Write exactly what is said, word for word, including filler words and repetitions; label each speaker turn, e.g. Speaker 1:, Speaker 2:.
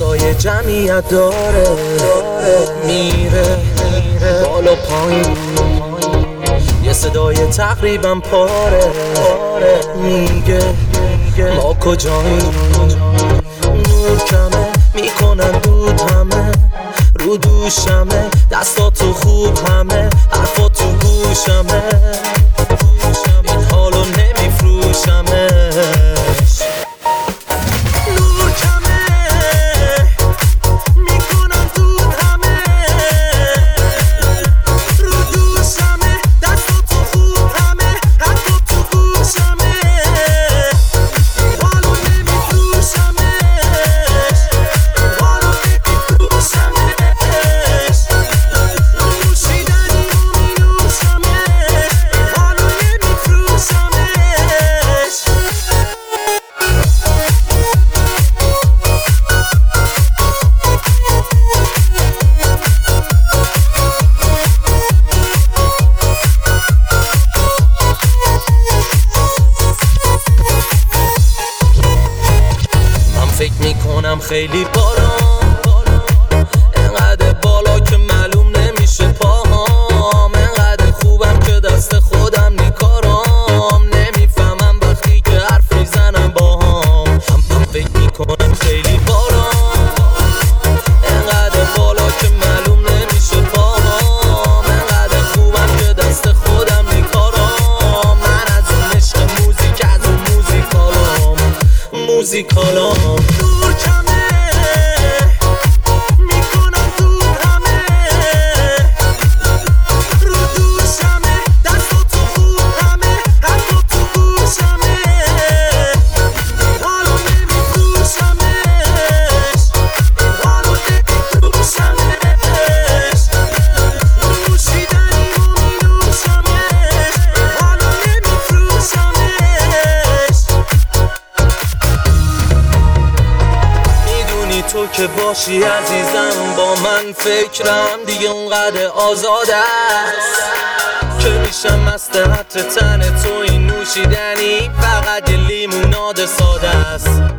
Speaker 1: صدای جمعیت داره میره بالا پایین، یه صدای تقریبا پاره میگه ما کجاییم. نور کمه میکنن دود همه رو دوشمه، دستاتو خوب همه حرفا تو گوشمه، این حالو نمیفروشمش. نور کمه میکنن دود همه رو دوشمه، دستاتو خوب همه حرفا تو گوشمه، این حالو نمیفروشمش، این حالو نمیفروشمش. نوشیدنی رو مینوشمش، این حالو نمیفروشمش. من فکر میکنم خیلی بالا، انقدر بالا که معلوم نمیشه پاهام، انقدر خوبم که دست خودم نیکارم، نمیفهمم وقتی که حرف میزنم باهام. من فکر میکنم خیلی بالا، انقدر بالا که معلوم نمیشه پاهام، انقدر خوبم که دست خودم نیکارم. من از اون عشق موزیک، از اون موزیکالام موزیکالام. نور کمه میکنم دود همه رو دوشمه، دستاتو خوب همه حرفا تو گوشمه، این حالو نمیفروشمش، این حالو نمیفروشمش. نوشیدنی رو مینوشمش، این حالو نمیفروشمش. میدونی تو که باشی عزیزم، با من فکرم دیگه اونقدر آزاد است که میشم مست حتی تن تو. این نوشیدنی فقط یه لیموناد ساده است.